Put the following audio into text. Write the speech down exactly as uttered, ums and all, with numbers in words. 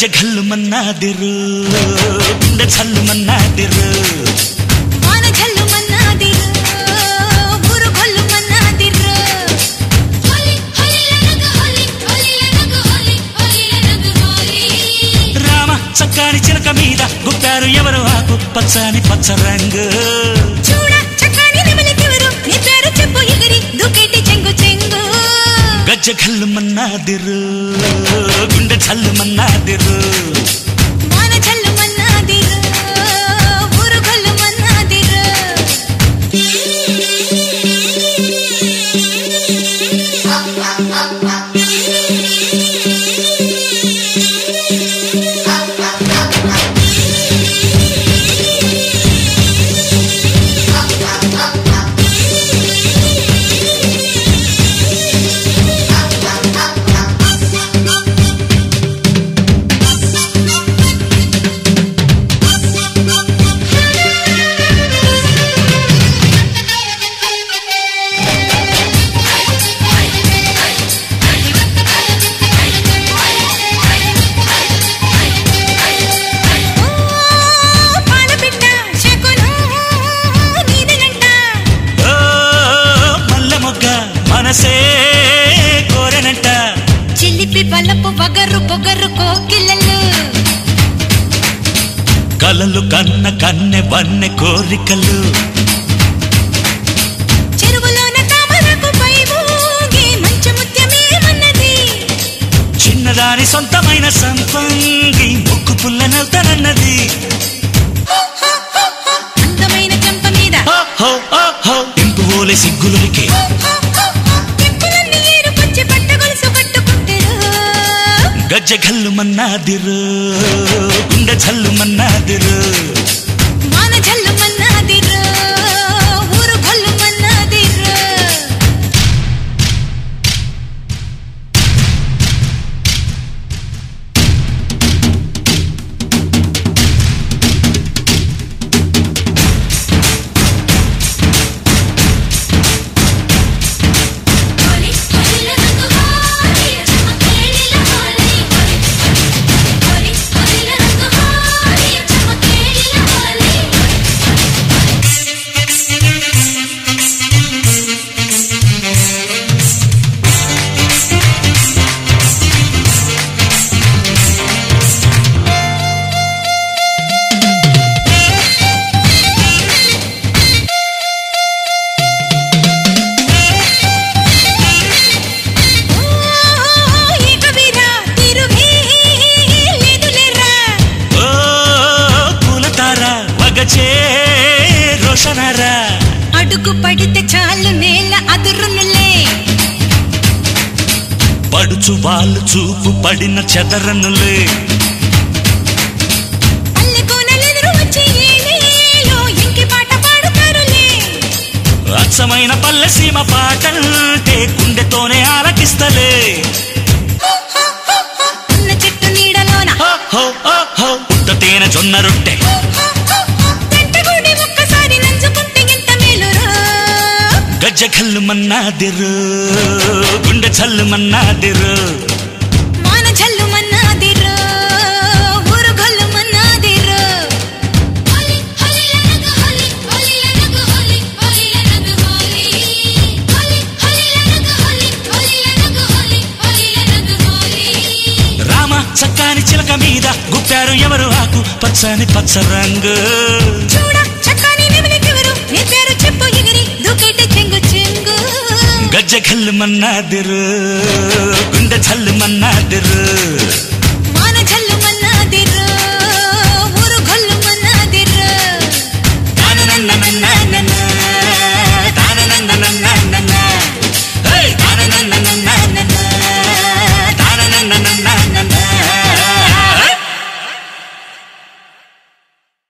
గజ్జె మన్నాదిరు గుండె చల్లు మన్నాదిరు వాన చల్లు మన్నాదిరు ఊరు కొల్లు మన్నాదిరు హోలీ హోలీ లనగ హోలీ హోలీ లనగ హోలీ హోలీ లనగ హోలీ రామ చక్కని చిలక మీద గుప్పారు ఎవరు ఆకు పచ్చని పచ్చ రంగు చూడ చక్కని నెమలికెవరు నీ పేరు చెప్పు ఎగిరి దుకేటి చెంగు చెంగు గజ్జె మన్నాదిరు గుండె చల్లు మన్నాదిరు వాన చల్లు మన్నాదిరు ఊరు కొల్లు మన్నాదిరు కోరనంట చిలిపి బలపు బగరు పొగరు కోకిలలు కలలు కన్న కన్నె వన్నె కోరికలు చెరువులోన తామరకు పై ఊగే మంచు ముత్యమేమన్నది చిన్నదాని సొంతమైన సంపంగి ముక్కు పుల్లనవుతానన్నది అందమైన చెంప మీద ఇంపు ఓలే సిగ్గులకి గజ్జె మన్నాదిరు గుండె చల్లు మన్నాదిరు వాన చల్లు మన్నాదిరు ఊరు కొల్లు మన్నాదిరు అడుగు పడితే చాలు నేల అదురునులే పడుచు వాళ్ళు చూపు పడిన చెదరనులే పల్లె కోనలెదురు వచ్చి ఏలేలో ఇంకి పాట పాడుతారులే అచ్చమైన పల్లె సీమ పాటంటే గుండెతోనే ఆలకిస్తలే ఉన్న చెట్టు నీడలోన పుట్ట తేనె జొన్న రొట్టె గజ్జె మన్నాదిరు గుండె చల్లు మన్నాదిరు వాన చల్లు మన్నాదిరు ఊరు కొల్లు మన్నాదిరు హోలీ హోలీ లనగ హోలీ హోలీ లనగ హోలీ హోలీ లనగ హోలీ హోలీ హోలీ లనగ హోలీ హోలీ లనగ హోలీ హోలీ లనగ హోలీ రామ చక్కని చిలక మీద గుప్పారు ఎవరు ఆకు పచ్చని పచ్చ రంగు చూడ చక్కని నెమలికెవరు నీ పేరు చెప్పు ఎగిరి దుకేటి చెంగు చెంగు గజ్జె మన్నాదిరు గుండె చల్లు మన్నాదిరు వాన చల్లు మన్నాదిరు